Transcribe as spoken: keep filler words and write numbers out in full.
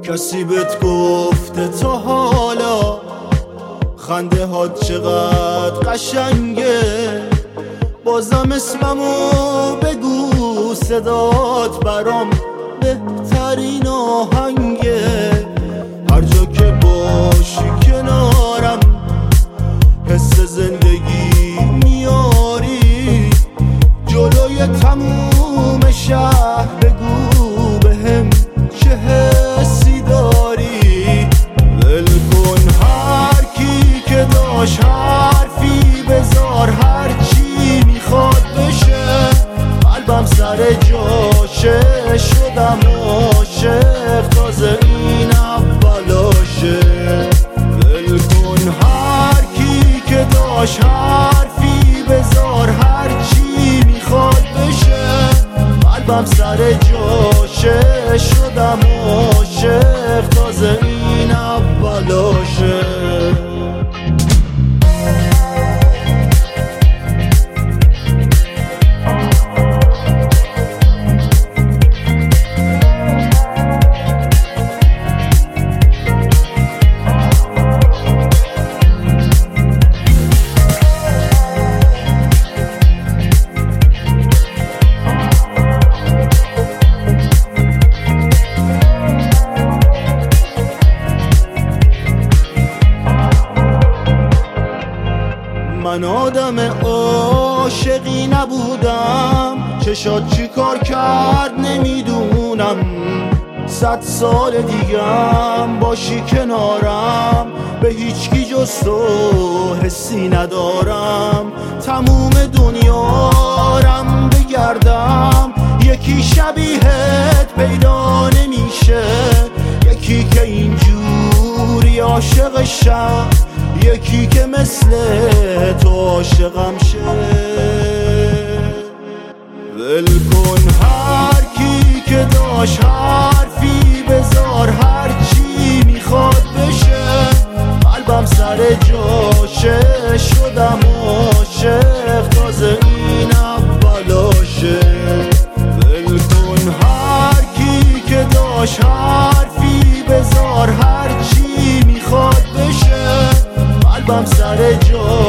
کسی بهت گفته تا حالا خنده هات چقدر قشنگه؟ بازم اسممو بگو، صدات برام بهترین آهنگه. هر جا که باشی کنارم حس زندگی میاری. جلوی تموم شهر بگو بهم چه حسی داری. ول کن هر کی که داشت حرفی بذار، هر چی میخواد بشه. قلبم سر جاشه، شدم عاشق تازه این اولاشه. ول کن هر کی که داشت حرفی بذار، هر چی میخواد بشه. قلبم سر جاشه، شدم عاشق تازه این اولاشه. من آدم عاشقی نبودم، چشات چی کار کرد نمیدونم. صد سال دیگم باشی کنارم، به هیچکی جز تو حسی ندارم. تموم دنیارم بگردم، یکی شبیهت پیدا نمیشه. یکی که اینجوری عاشقشم، یکی که مثل تو عاشقم شه. ول کن هر کی که داشت حرفی بذار، هر چی میخواد بشه. قلبم سر جاشه، شدم عاشق تازه این اولاشه. ول کن هر کی که داشت حرفی بذار، هر چی میخواد بشه. قلبم سر جا